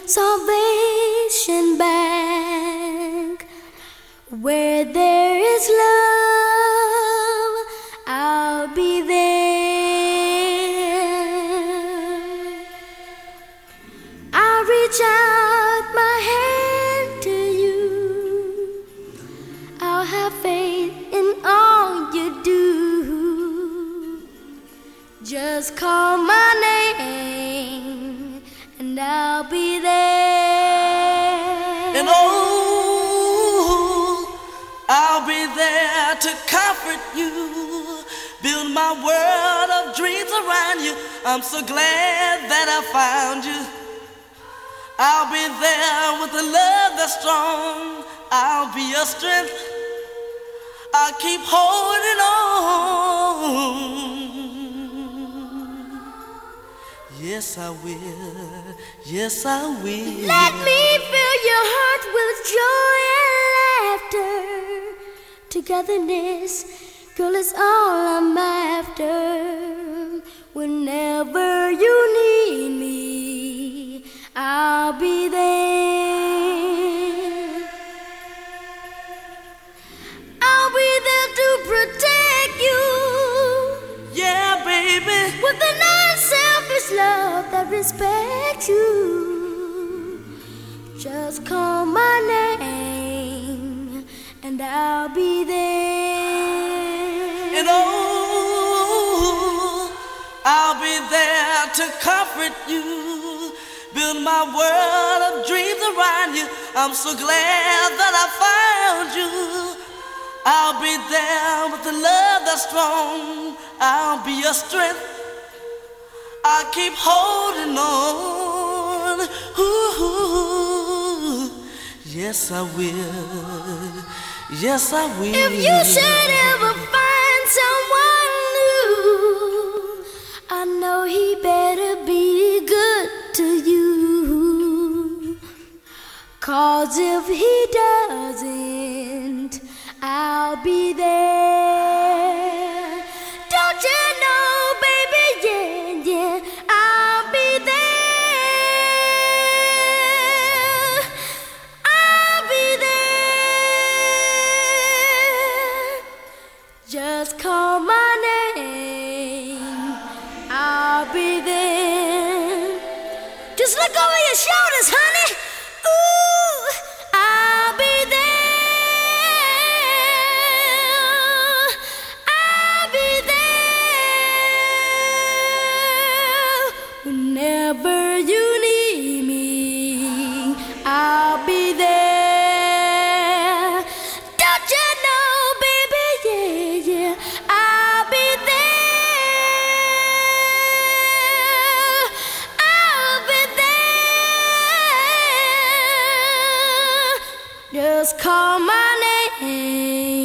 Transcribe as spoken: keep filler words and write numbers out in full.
Salvation Bank. Where there is love, I'll be there. I'll reach out my hand to you. I'll have faith in all you do. Just call my name and I'll be there. And oh, I'll be there to comfort you, build my world of dreams around you. I'm so glad that I found you. I'll be there with a love that's strong. I'll be your strength. I'll keep holding on. Yes, I will. Yes, I will. Let me fill your heart with joy and laughter. Togetherness, girl, is all I'm after. Whenever you need me, I'll be there. I'll be there to protect you. Yeah, baby. With an unselfish love that respects you. Just call my name and I'll be there. And oh, I'll be there to comfort you, build my world of dreams around you. I'm so glad that I found you. I'll be there with a love that's strong. I'll be your strength. I'll keep holding on. Ooh, yes, I will. Yes, I will. If you should ever find someone new, I know he better be good to you. 'Cause if he doesn't, I'll be there. Don't you know, baby, yeah, yeah, I'll be there. I'll be there. Just call my name, I'll be there. Just look over your shoulders, honey. Ooh, I'll be there. I'll be there. Whenever you need me, I'll be there. Don't you know, baby, yeah, yeah, I'll be there. I'll be there. Just call my name.